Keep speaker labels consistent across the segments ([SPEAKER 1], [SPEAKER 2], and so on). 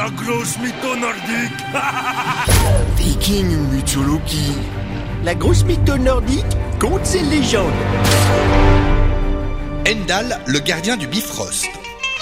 [SPEAKER 1] La grosse mytho nordique.
[SPEAKER 2] Viking mythologie. La grosse mytho nordique, contes et légendes.
[SPEAKER 3] Heimdall, le gardien du Bifrost.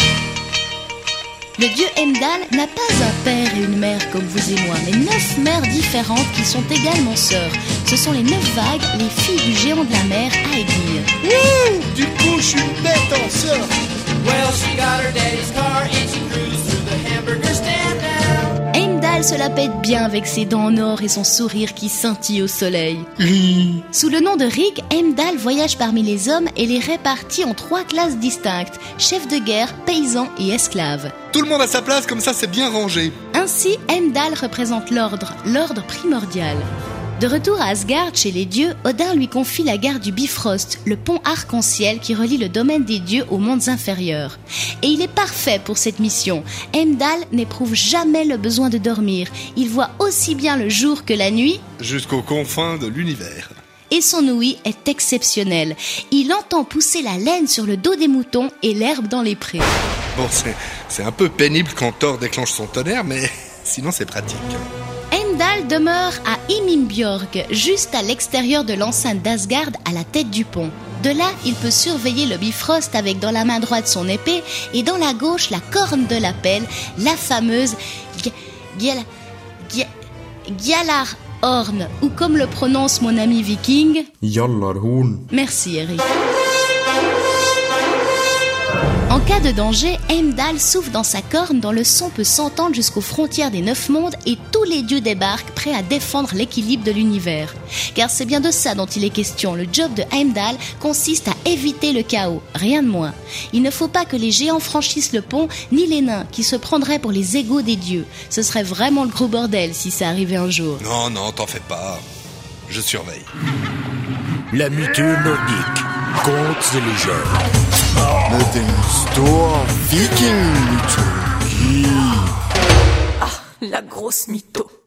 [SPEAKER 4] Le dieu Heimdall n'a pas un père et une mère comme vous et moi, mais 9 mères différentes qui sont également sœurs. Ce sont les 9 vagues, les filles du géant de la mer, Aegir.
[SPEAKER 2] Du coup, je suis bête en sœur.
[SPEAKER 5] Well, she got her daddy's car and she cruised through the hamburger stand now.
[SPEAKER 4] Heimdall se la pète bien avec ses dents en or et son sourire qui scintille au soleil. Sous le nom de Rig, Heimdall voyage parmi les hommes et les répartit en 3 classes distinctes, chefs de guerre, paysans et esclaves.
[SPEAKER 3] Tout le monde à sa place, comme ça c'est bien rangé.
[SPEAKER 4] Ainsi, Heimdall représente l'ordre primordial. De retour à Asgard, chez les dieux, Odin lui confie la garde du Bifrost, le pont arc-en-ciel qui relie le domaine des dieux aux mondes inférieurs. Et il est parfait pour cette mission. Heimdall n'éprouve jamais le besoin de dormir. Il voit aussi bien le jour que la nuit.
[SPEAKER 3] Jusqu'aux confins de l'univers.
[SPEAKER 4] Et son ouïe est exceptionnelle. Il entend pousser la laine sur le dos des moutons et l'herbe dans les prés.
[SPEAKER 3] Bon, c'est un peu pénible quand Thor déclenche son tonnerre, mais sinon c'est pratique.
[SPEAKER 4] Heimdall demeure à Himinbjörg, juste à l'extérieur de l'enceinte d'Asgard, à la tête du pont. De là, il peut surveiller le Bifrost avec dans la main droite son épée et dans la gauche la corne de la pelle, la fameuse Gjallarhorn, ou comme le prononce mon ami viking,
[SPEAKER 6] Gjallarhorn.
[SPEAKER 4] Merci Eric. En cas de danger, Heimdall souffle dans sa corne dont le son peut s'entendre jusqu'aux frontières des 9 mondes et tous les dieux débarquent prêts à défendre l'équilibre de l'univers. Car c'est bien de ça dont il est question. Le job de Heimdall consiste à éviter le chaos, rien de moins. Il ne faut pas que les géants franchissent le pont, ni les nains qui se prendraient pour les égaux des dieux. Ce serait vraiment le gros bordel si ça arrivait un jour.
[SPEAKER 3] Non, t'en fais pas. Je surveille.
[SPEAKER 1] La mytho nordique. Contes et légendes.
[SPEAKER 2] Met een store Viking mythologie.
[SPEAKER 5] La grosse mytho.